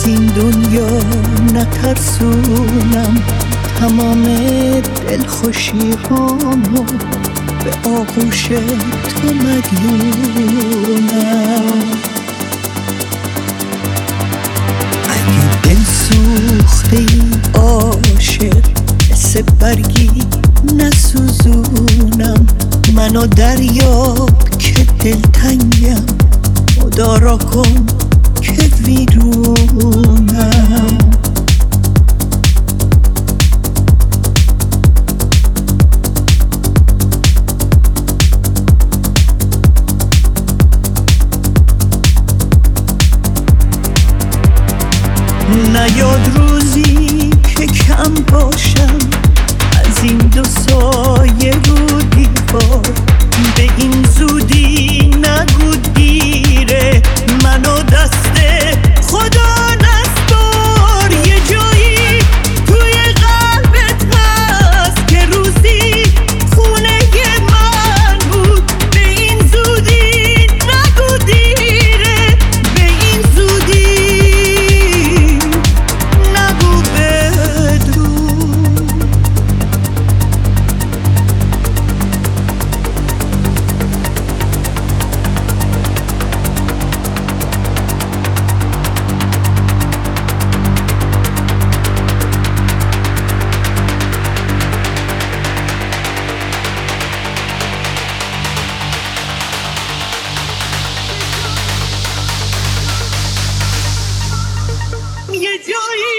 این دنیا نترسونم، تمام دلخوشی‌هامو به آغوش تو مدیونم. اگه دل سوخته عاشق مثل برگی نسوزونم، منو دریاب که دلتنگم، مدارا کن که ویرونم. نیاد روزی که کم باشم از این دو سایه رو دیوار، به این زودی نگو دیره، منو دست خدا نسپار. یه جایی توی قلبت هست که روزی خونه من بود، به این زودی نگو دیره، به این زودی نگو بدرود. یه جایی